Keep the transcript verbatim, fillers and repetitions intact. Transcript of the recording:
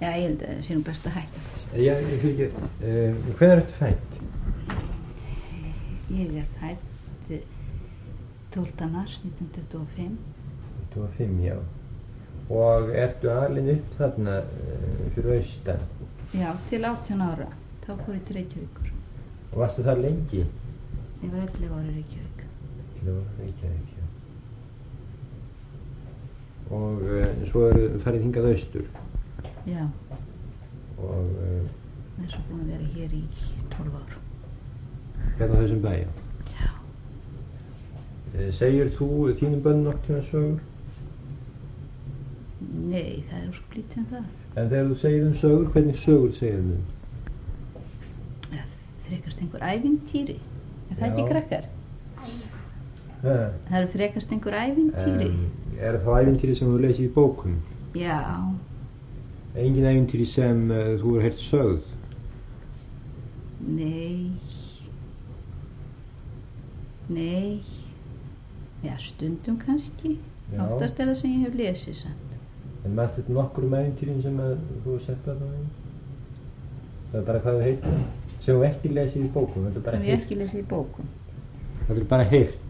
Já, ég held að það sé nú best að hætta þess. Já, ég fyrir ekki, uh, hvenær ertu fædd? Ég er fædd tólfta mars nítján hundruð tuttugu og fimm. tuttugu og fimm, já. Og ertu alin upp þarna uh, fyrir austan? Já, til átján ára. Þá fór ég til Reykjavíkur. Og varstu þar lengi? Ég var ellefu ára í Reykjavík. ellefu ára í Reykjavík, já. Og uh, svo eru farið hingað austur? Já. Og uh, ég er svo búin að vera hér í tólf ár. Hérna á þessum bæ, já? Já. Uh, segir þú þínum börnum nokkuð tíma sögur? Nei, það er ósköp lítið en það. En þegar þú segir um sögur, hvernig sögur segir þú? Frekast einhver ævintýri. Er það ekki krakkar? Ha. Það eru frekast einhver ævintýri. Um, er það ævintýri sem þú lesið í bókum? Já. Engin ævintýri sem uh, þú hefur heyrt sögð? Nei. Nei. Já, stundum kannski. Já. Oftast er það sem ég hef lesið samt. En maður þetta nokkur um ævintýrin sem að, þú hefur sett að það? Það er bara hvað þú heitir? Sem þú ekki lesið í bókum? Þetta er bara Sem ég ekki lesið í bókum. Þetta er bara heyrt?